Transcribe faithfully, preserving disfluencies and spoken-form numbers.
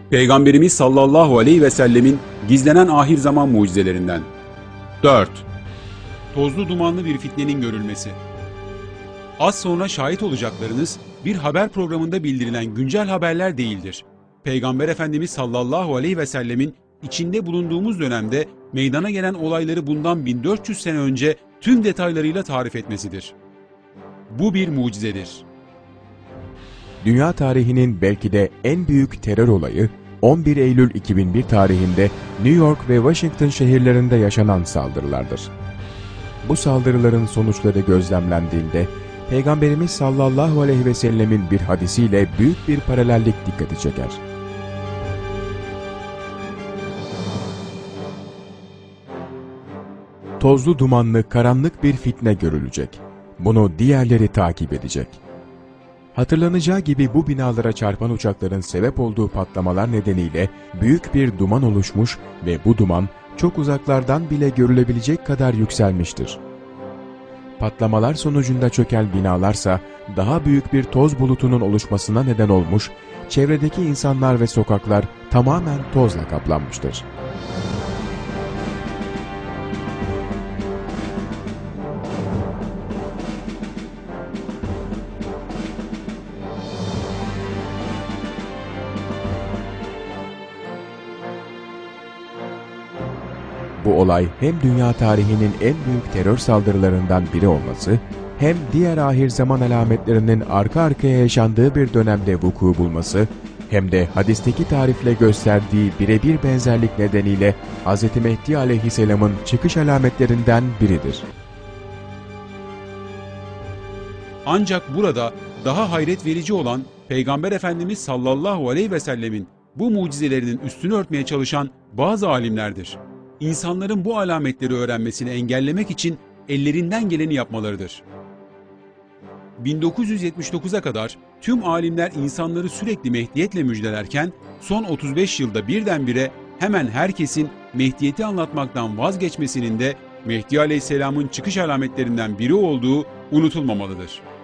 Peygamberimiz sallallahu aleyhi ve sellemin gizlenen ahir zaman mucizelerinden. dört. Tozlu dumanlı bir fitnenin görülmesi. Az sonra şahit olacaklarınız bir haber programında bildirilen güncel haberler değildir. Peygamber Efendimiz sallallahu aleyhi ve sellemin içinde bulunduğumuz dönemde meydana gelen olayları bundan bin dört yüz sene önce tüm detaylarıyla tarif etmesidir. Bu bir mucizedir. Dünya tarihinin belki de en büyük terör olayı, on bir Eylül iki bin bir tarihinde New York ve Washington şehirlerinde yaşanan saldırılardır. Bu saldırıların sonuçları gözlemlendiğinde, Peygamberimiz sallallahu aleyhi ve sellemin bir hadisiyle büyük bir paralellik dikkati çeker. Tozlu dumanlı karanlık bir fitne görülecek. Bunu diğerleri takip edecek. Hatırlanacağı gibi bu binalara çarpan uçakların sebep olduğu patlamalar nedeniyle büyük bir duman oluşmuş ve bu duman çok uzaklardan bile görülebilecek kadar yükselmiştir. Patlamalar sonucunda çöken binalarsa daha büyük bir toz bulutunun oluşmasına neden olmuş, çevredeki insanlar ve sokaklar tamamen tozla kaplanmıştır. Bu olay hem dünya tarihinin en büyük terör saldırılarından biri olması, hem diğer ahir zaman alametlerinin arka arkaya yaşandığı bir dönemde vuku bulması, hem de hadisteki tarifle gösterdiği birebir benzerlik nedeniyle Hz. Mehdi aleyhisselamın çıkış alametlerinden biridir. Ancak burada daha hayret verici olan Peygamber Efendimiz sallallahu aleyhi ve sellemin bu mucizelerinin üstünü örtmeye çalışan bazı alimlerdir. İnsanların bu alametleri öğrenmesini engellemek için ellerinden geleni yapmalarıdır. bin dokuz yüz yetmiş dokuza kadar tüm alimler insanları sürekli Mehdiyetle müjdelerken son otuz beş yılda birdenbire hemen herkesin Mehdiyeti anlatmaktan vazgeçmesinin de Mehdi Aleyhisselam'ın çıkış alametlerinden biri olduğu unutulmamalıdır.